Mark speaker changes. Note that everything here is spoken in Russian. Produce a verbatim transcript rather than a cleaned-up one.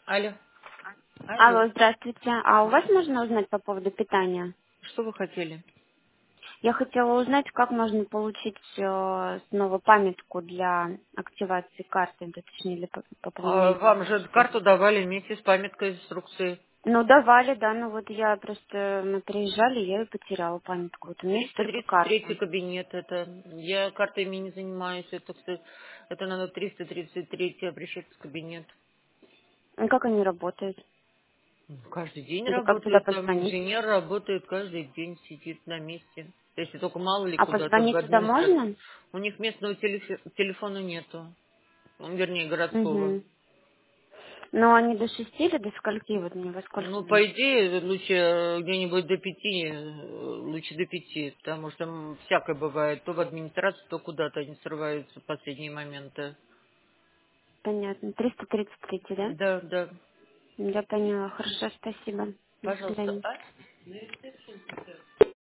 Speaker 1: Алло. Алло.
Speaker 2: Алло, здравствуйте. А у вас можно узнать по поводу питания?
Speaker 1: Что вы хотели?
Speaker 2: Я хотела узнать, как можно получить э, снова памятку для активации карты, да, точнее, для поп-
Speaker 1: А,
Speaker 2: пополнения
Speaker 1: вам же
Speaker 2: баланса.
Speaker 1: карту давали вместе с памяткой инструкции.
Speaker 2: Ну, давали, да, ну вот я просто, мы приезжали, я ее потеряла памятку. Вот у меня есть
Speaker 1: триста
Speaker 2: только
Speaker 1: тридцать третий
Speaker 2: карта.
Speaker 1: кабинет. Это я картами не занимаюсь. Это, всё- это надо триста тридцать третий обращаться в кабинет.
Speaker 2: Ну, как они работают?
Speaker 1: Ну, каждый день
Speaker 2: Или как туда
Speaker 1: работает. Там
Speaker 2: позвонить?
Speaker 1: инженер работает каждый день, сидит на месте. Если только мало ли
Speaker 2: А
Speaker 1: куда-то в
Speaker 2: позвонить туда
Speaker 1: администрацию.
Speaker 2: можно?
Speaker 1: У них местного телеф- телефона нету. Ну, вернее, городского.
Speaker 2: Угу. Но они до шести или до скольки? Вот мне во сколько
Speaker 1: Ну, по
Speaker 2: звонить?
Speaker 1: идее, лучше э, где-нибудь до пяти, э, лучше до пяти, потому что м, всякое бывает. То в администрацию, то куда-то они срываются в последние моменты.
Speaker 2: Понятно. триста тридцать три, да?
Speaker 1: Да, да,
Speaker 2: Я поняла. Хорошо, спасибо. До
Speaker 1: пожалуйста.
Speaker 2: свидания.
Speaker 1: А?